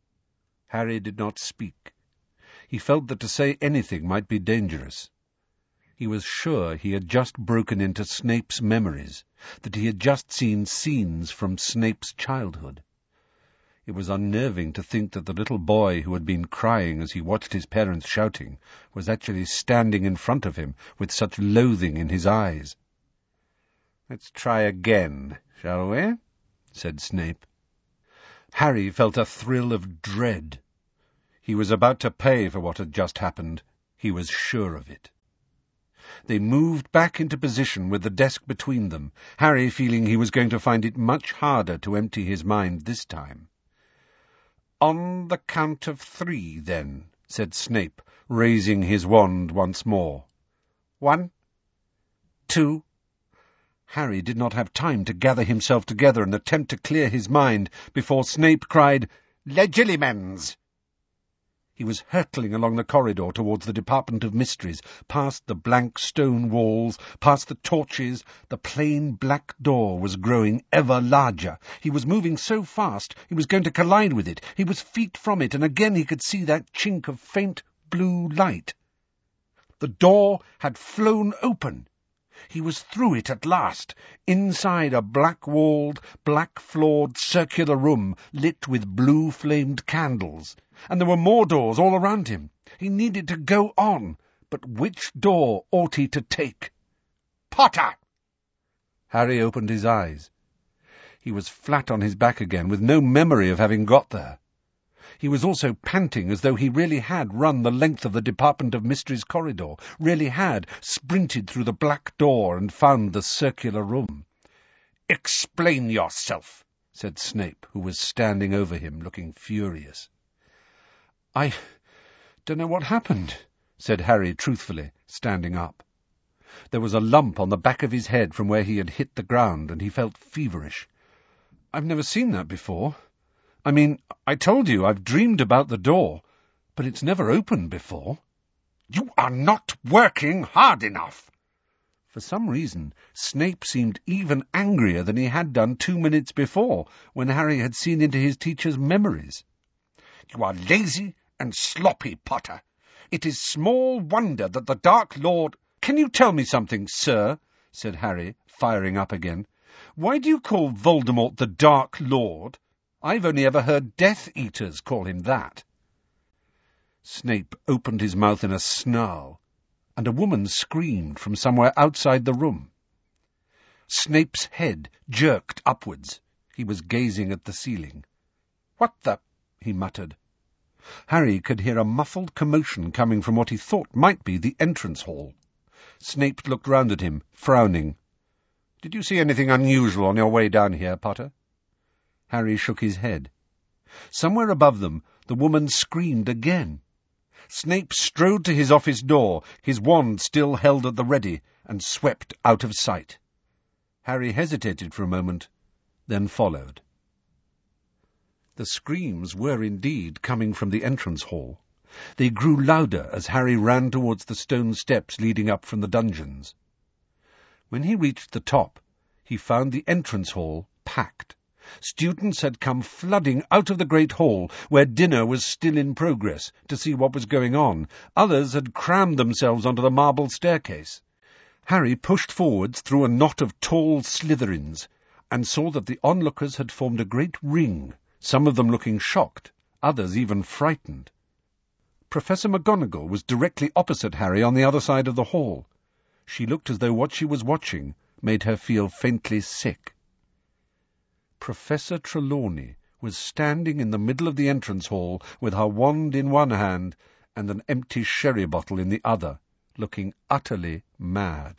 Harry did not speak. He felt that to say anything might be dangerous. He was sure he had just broken into Snape's memories, that he had just seen scenes from Snape's childhood. It was unnerving to think that the little boy who had been crying as he watched his parents shouting was actually standing in front of him with such loathing in his eyes. "Let's try again, shall we?" said Snape. Harry felt a thrill of dread. He was about to pay for what had just happened. He was sure of it. They moved back into position with the desk between them, Harry feeling he was going to find it much harder to empty his mind this time. "On the count of three, then," said Snape, raising his wand once more. "One, two—" Harry did not have time to gather himself together and attempt to clear his mind before Snape cried, "Legilimens!" He was hurtling along the corridor towards the Department of Mysteries, past the blank stone walls, past the torches. The plain black door was growing ever larger. He was moving so fast he was going to collide with it. He was feet from it, and again he could see that chink of faint blue light. The door had flown open. He was through it at last, inside a black-walled, black-floored circular room lit with blue-flamed candles. And there were more doors all around him. He needed to go on, but which door ought he to take? "Potter!" Harry opened his eyes. He was flat on his back again, with no memory of having got there. He was also panting as though he really had run the length of the Department of Mysteries corridor, really had sprinted through the black door and found the circular room. "Explain yourself," said Snape, who was standing over him, looking furious. "I don't know what happened," said Harry truthfully, standing up. There was a lump on the back of his head from where he had hit the ground, and he felt feverish. "I've never seen that before. I mean, I told you I've dreamed about the door, but it's never opened before." "You are not working hard enough." For some reason, Snape seemed even angrier than he had done two minutes before, when Harry had seen into his teacher's memories. "You are lazy and sloppy, Potter. It is small wonder that the Dark Lord—" "Can you tell me something, sir?" said Harry, firing up again. "Why do you call Voldemort the Dark Lord? I've only ever heard Death Eaters call him that." Snape opened his mouth in a snarl, and a woman screamed from somewhere outside the room. Snape's head jerked upwards. He was gazing at the ceiling. "What the—" he muttered. Harry could hear a muffled commotion coming from what he thought might be the entrance hall. Snape looked round at him, frowning. "Did you see anything unusual on your way down here, Potter?" Harry shook his head. Somewhere above them, the woman screamed again. Snape strode to his office door, his wand still held at the ready, and swept out of sight. Harry hesitated for a moment, then followed. The screams were indeed coming from the entrance hall. They grew louder as Harry ran towards the stone steps leading up from the dungeons. When he reached the top, he found the entrance hall packed. Students had come flooding out of the great hall, where dinner was still in progress, to see what was going on. Others had crammed themselves onto the marble staircase. Harry pushed forwards through a knot of tall Slytherins, and saw that the onlookers had formed a great ring, some of them looking shocked, others even frightened. Professor McGonagall was directly opposite Harry on the other side of the hall. She looked as though what she was watching made her feel faintly sick. Professor Trelawney was standing in the middle of the entrance hall with her wand in one hand and an empty sherry bottle in the other, looking utterly mad.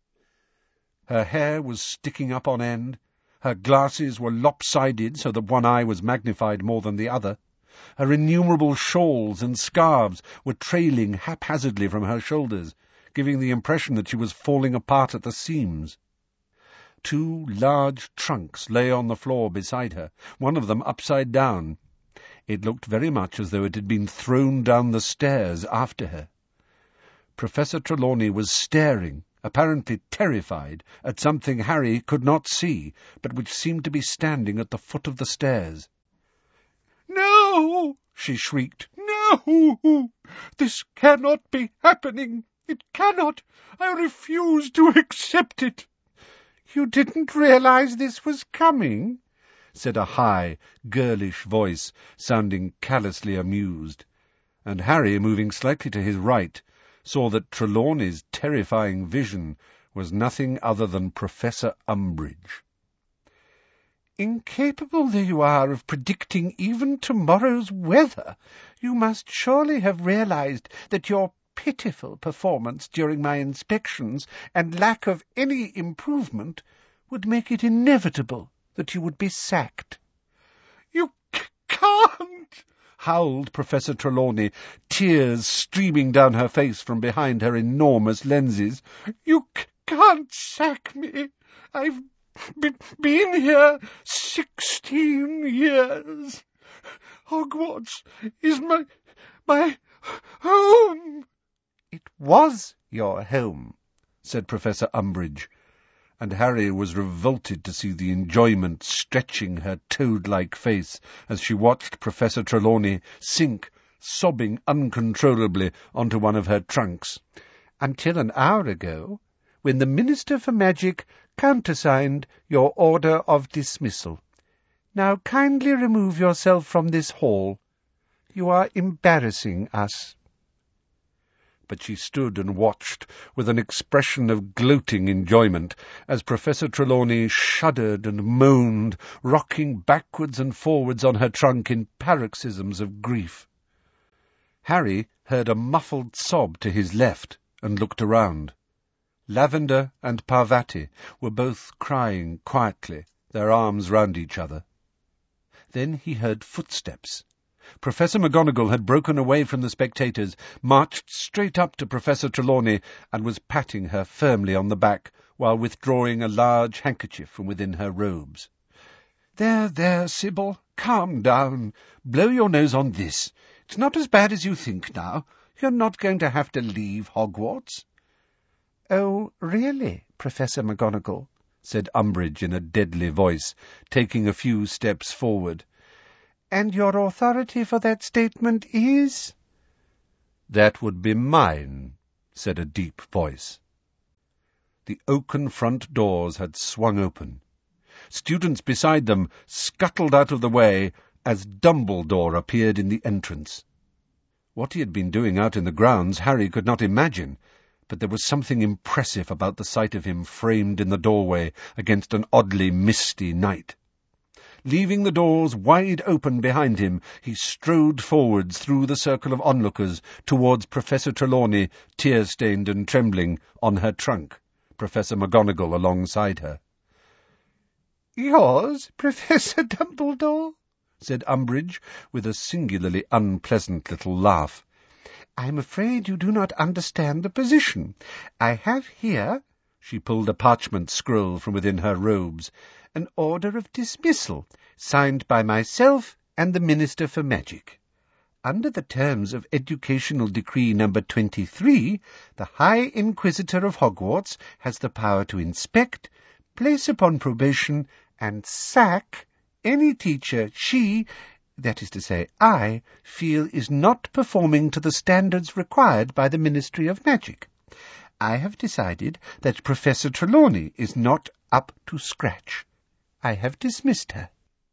Her hair was sticking up on end, her glasses were lopsided so that one eye was magnified more than the other, her innumerable shawls and scarves were trailing haphazardly from her shoulders, giving the impression that she was falling apart at the seams. Two large trunks lay on the floor beside her, one of them upside down. It looked very much as though it had been thrown down the stairs after her. Professor Trelawney was staring, apparently terrified, at something Harry could not see, but which seemed to be standing at the foot of the stairs. "No!" she shrieked. "No! This cannot be happening! It cannot! I refuse to accept it!" "You didn't realize this was coming?" said a high, girlish voice, sounding callously amused, and Harry, moving slightly to his right, saw that Trelawney's terrifying vision was nothing other than Professor Umbridge. Incapable though you are of predicting even tomorrow's weather, you must surely have realized that your pitiful performance during my inspections and lack of any improvement would make it inevitable that you would be sacked. You c- can't! howled Professor Trelawney, tears streaming down her face from behind her enormous lenses. You c- can't sack me. I've be- been here sixteen years. Hogwarts is my, my home. It was your home, said Professor Umbridge, and Harry was revolted to see the enjoyment stretching her toad-like face as she watched Professor Trelawney sink, sobbing uncontrollably, onto one of her trunks. Until an hour ago, when the Minister for Magic countersigned your order of dismissal. Now kindly remove yourself from this hall. You are embarrassing us. But she stood and watched with an expression of gloating enjoyment as Professor Trelawney shuddered and moaned, rocking backwards and forwards on her trunk in paroxysms of grief. Harry heard a muffled sob to his left and looked around. Lavender and Parvati were both crying quietly, their arms round each other. Then he heard footsteps. Professor McGonagall had broken away from the spectators, marched straight up to Professor Trelawney, and was patting her firmly on the back, while withdrawing a large handkerchief from within her robes. "There, there, Sybil, calm down. Blow your nose on this. It's not as bad as you think now. You're not going to have to leave Hogwarts." "Oh, really, Professor McGonagall?" said Umbridge in a deadly voice, taking a few steps forward. "And your authority for that statement is—" "That would be mine," said a deep voice. The oaken front doors had swung open. Students beside them scuttled out of the way as Dumbledore appeared in the entrance. What he had been doing out in the grounds Harry could not imagine, but there was something impressive about the sight of him framed in the doorway against an oddly misty night. Leaving the doors wide open behind him, he strode forwards through the circle of onlookers towards Professor Trelawney, tear-stained and trembling, on her trunk, Professor McGonagall alongside her. "Yours, Professor Dumbledore?" said Umbridge, with a singularly unpleasant little laugh. "I'm afraid you do not understand the position. I have here," she pulled a parchment scroll from within her robes, "an order of dismissal, signed by myself and the Minister for Magic. Under the terms of Educational Decree number twenty-three, the High Inquisitor of Hogwarts has the power to inspect, place upon probation, and sack any teacher she, that is to say I, feel is not performing to the standards required by the Ministry of Magic. I have decided that Professor Trelawney is not up to scratch. I have dismissed her."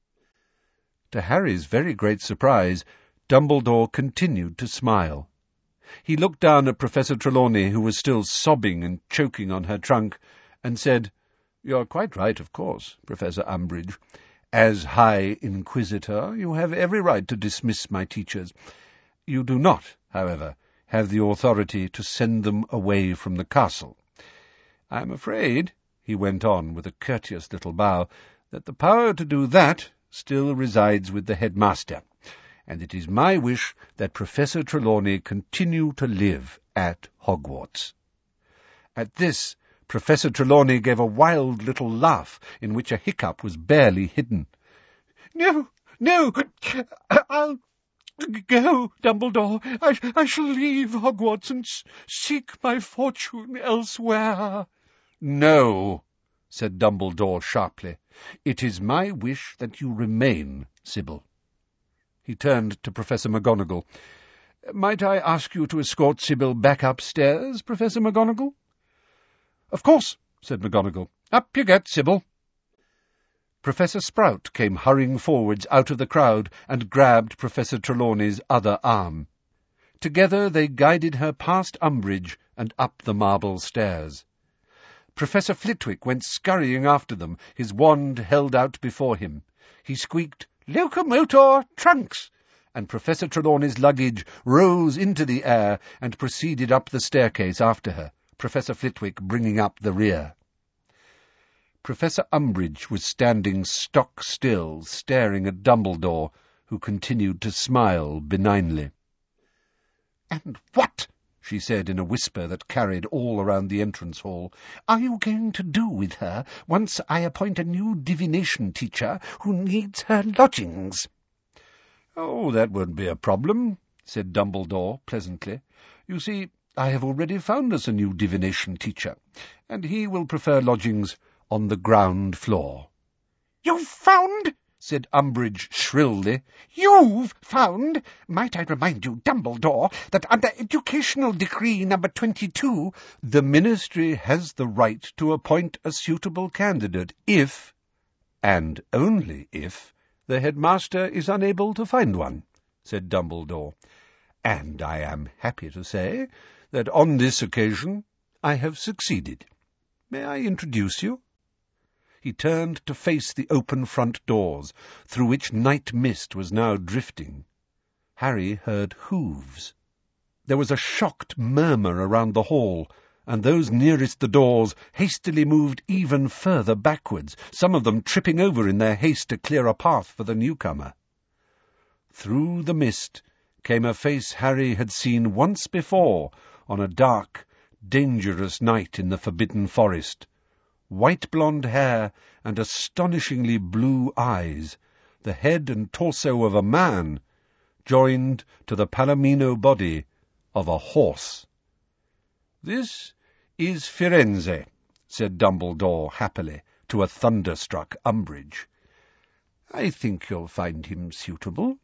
To Harry's very great surprise, Dumbledore continued to smile. He looked down at Professor Trelawney, who was still sobbing and choking on her trunk, and said, "You're quite right, of course, Professor Umbridge. As High Inquisitor, you have every right to dismiss my teachers. You do not, however, have the authority to send them away from the castle. I'm afraid," he went on with a courteous little bow, "that the power to do that still resides with the headmaster, and it is my wish that Professor Trelawney continue to live at Hogwarts." At this, Professor Trelawney gave a wild little laugh, in which a hiccup was barely hidden. "No, no, I'll go, Dumbledore. I, I shall leave Hogwarts and s- seek my fortune elsewhere." "No," said Dumbledore sharply. "It is my wish that you remain, Sybil." He turned to Professor McGonagall. "Might I ask you to escort Sybil back upstairs, Professor McGonagall?" "Of course," said McGonagall. "Up you get, Sybil." Professor Sprout came hurrying forwards out of the crowd and grabbed Professor Trelawney's other arm. Together they guided her past Umbridge and up the marble stairs. Professor Flitwick went scurrying after them, his wand held out before him. He squeaked, "Locomotor trunks!" and Professor Trelawney's luggage rose into the air and proceeded up the staircase after her, Professor Flitwick bringing up the rear. Professor Umbridge was standing stock still, staring at Dumbledore, who continued to smile benignly. "And what," she said in a whisper that carried all around the entrance hall, "are you going to do with her once I appoint a new divination teacher who needs her lodgings?" "Oh, that won't be a problem," said Dumbledore pleasantly. "You see, I have already found us a new divination teacher, and he will prefer lodgings on the ground floor." "You've found?" said Umbridge shrilly. "You've found? Might I remind you, Dumbledore, that under Educational Decree number twenty-two, the Ministry has the right to appoint a suitable candidate if, and only if, the headmaster is unable to find one," said Dumbledore. "And I am happy to say that on this occasion I have succeeded. May I introduce you?" He turned to face the open front doors, through which night mist was now drifting. Harry heard hooves. There was a shocked murmur around the hall, and those nearest the doors hastily moved even further backwards, some of them tripping over in their haste to clear a path for the newcomer. Through the mist came a face Harry had seen once before on a dark, dangerous night in the Forbidden Forest. White blonde hair and astonishingly blue eyes, the head and torso of a man, joined to the palomino body of a horse. "This is Firenze," said Dumbledore happily to a thunderstruck Umbridge. "I think you'll find him suitable."